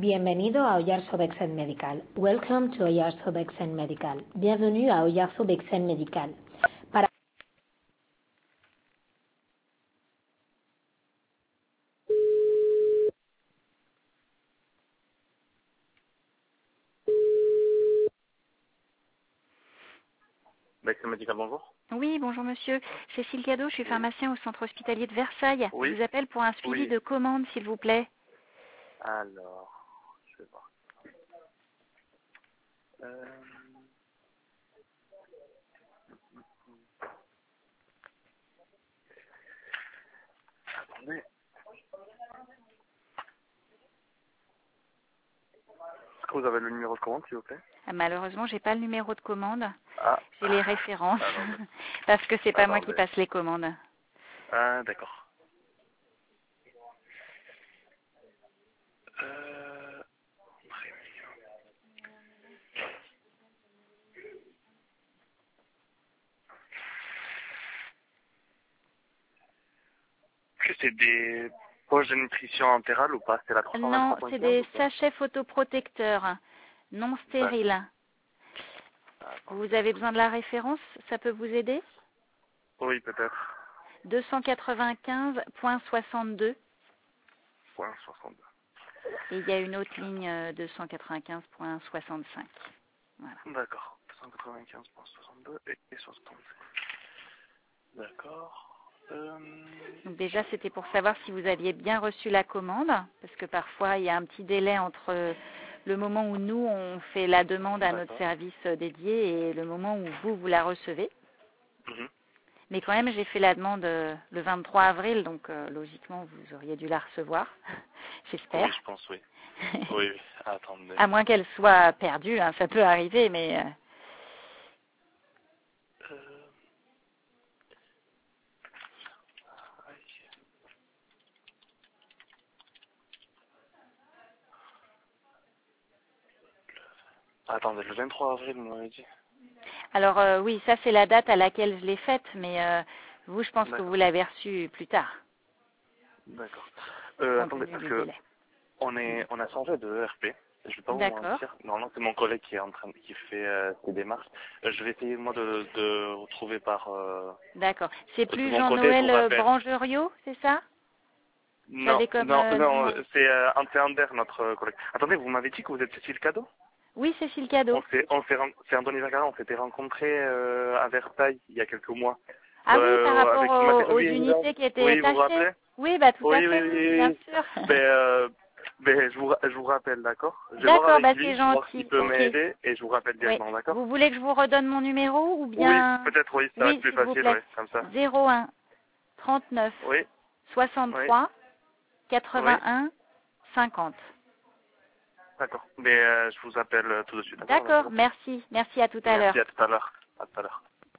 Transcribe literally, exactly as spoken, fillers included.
Bienvenido a Oyarzo Bexen Medical. Welcome to Oyarzo Bexen Medical. Bienvenue à Oyarzo Bexen Medical. Para Bexen Medical, bonjour. Oui, bonjour monsieur. Cécile Cadeau, je suis pharmacien au centre hospitalier de Versailles. Oui. Je vous appelle pour un suivi Oui. de commande, s'il vous plaît. Alors, je vais voir. Euh... Attendez. Est-ce que vous avez le numéro de commande, s'il vous plaît? Ah, malheureusement, j'ai pas le numéro de commande. Ah. J'ai les références. Attendez. Parce que c'est pas moi qui Attendez. passe les commandes. Ah, d'accord. Euh... Est-ce que c'est des poches de nutrition entérale ou pas? C'est la trois cent Non, vingt-trois c'est point quinze des ou pas? sachets photoprotecteurs non stériles. Vous avez besoin de la référence? Ça peut vous aider? Oui, peut-être. deux cent quatre-vingt-quinze point soixante-deux. Point soixante-deux. Et il y a une autre ligne euh, deux cent quatre-vingt-quinze point soixante-cinq. Voilà. D'accord. deux cent quatre-vingt-quinze point soixante-deux et soixante-cinq. D'accord. Euh... Donc déjà, c'était pour savoir si vous aviez bien reçu la commande, parce que parfois, il y a un petit délai entre le moment où nous, on fait la demande à notre service dédié et le moment où vous, vous la recevez. Mhm. Mais quand même, j'ai fait la demande euh, le vingt-trois avril, donc euh, logiquement, vous auriez dû la recevoir, j'espère. Oui, je pense, oui. Oui, oui. Attendez. À moins qu'elle soit perdue, hein, ça peut arriver, mais... euh, Euh... Attendez, le vingt-trois avril, vous m'avez dit. Alors euh, oui, ça c'est la date à laquelle je l'ai faite, mais euh, vous, je pense que vous D'accord. l'avez reçue plus tard, D'accord. Euh, compte attendez, tenu parce du que délai. on est, on a changé de E R P. Je vais pas vous D'accord. mentir. Normalement, c'est mon collègue qui est en train, de- qui fait euh, ces démarches. Euh, je vais essayer moi de, de retrouver par euh, D'accord. C'est de plus mon côté. Je vous Jean-Noël euh, rappelle. Brangerio, c'est ça? Vous Non, avez comme non, euh, non. nom euh, C'est euh, Ante Ander, notre euh, collègue. Attendez, vous m'avez dit que vous êtes Cécile Cadeau? Oui, Cécile On Cadeau. s'est, on s'est, ren- c'est Anthony Vergara. On s'était rencontrés euh, à Versailles il y a quelques mois. Ah oui, par Euh, rapport avec une aux, aux maternité évidente. unités qui étaient Oui, vous vous tachées. rappelez? Oui, bah tout à Oui, oui, fait, oui, bien oui. sûr. Ben, euh, ben, je vous, je vous rappelle, d'accord? Je vais voir D'accord, avec bah c'est lui, voir s'il gentil. peut Ok. m'aider et je vous rappelle Oui. directement, d'accord? Vous voulez que je vous redonne mon numéro ou Oui, bien... peut-être oui, ça va être Oui, plus s'il vous facile, oui, plaît. comme ça. zéro un trente-neuf Oui, oui, soixante-trois oui, quatre-vingt-un cinquante. d'accord. Mais euh, je vous appelle euh, tout de suite, d'accord, D'accord, madame? merci. Merci, à tout à l'heure. Merci, à tout à l'heure. À tout à l'heure.